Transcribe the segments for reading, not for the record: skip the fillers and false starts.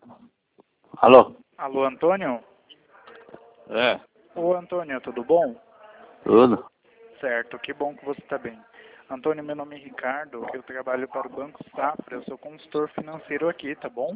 Alô? Alô, Antônio? É, Ô, Antônio, tudo bom? tudo. Certo, que bom que você está bem. Antônio, meu nome é Ricardo, eu trabalho para o Banco Safra, eu sou consultor financeiro aqui, tá bom?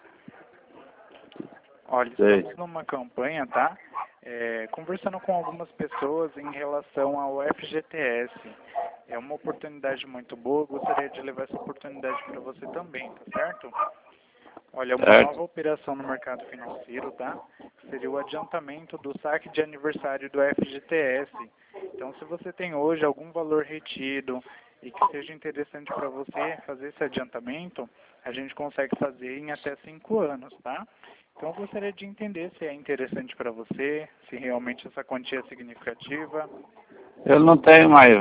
Olha, Sei. estamos numa campanha, tá? Conversando com algumas pessoas em relação ao FGTS. É uma oportunidade muito boa, gostaria de levar essa oportunidade para você também, tá certo? Olha, é uma Certo. nova operação no mercado financeiro, tá? Seria o adiantamento do saque de aniversário do FGTS. Então, se você tem hoje algum valor retido e que seja interessante para você fazer esse adiantamento, a gente consegue fazer em até 5 anos, tá? Então, eu gostaria de entender se é interessante para você, se realmente essa quantia é significativa. Eu não tenho mais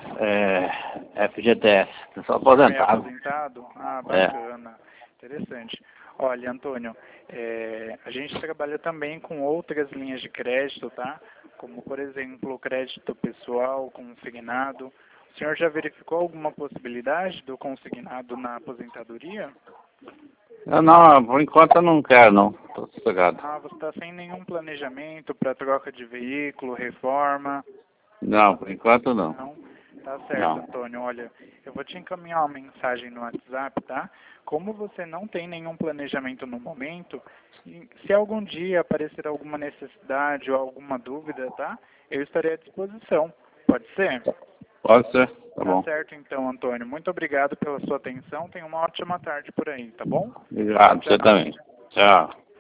FGTS, eu sou O senhor é aposentado. aposentado? Ah, É. bacana. Interessante. Olha, Antônio, a gente trabalha também com outras linhas de crédito, tá? Como, por exemplo, o crédito pessoal, consignado. O senhor já verificou alguma possibilidade do consignado na aposentadoria? Eu não, por enquanto eu não quero não, tô sossegado. Ah, você está sem nenhum planejamento para troca de veículo, reforma? Não, por enquanto não. Não? Tá certo, Não. Antônio. Olha, eu vou te encaminhar uma mensagem no WhatsApp, tá? Como você não tem nenhum planejamento no momento, se algum dia aparecer alguma necessidade ou alguma dúvida, tá? Eu estarei à disposição. Pode ser? Pode ser, tá Tá bom. certo, então, Antônio. Muito obrigado pela sua atenção. Tenha uma ótima tarde por aí, tá bom? Obrigado, você Tchau. também. Tchau.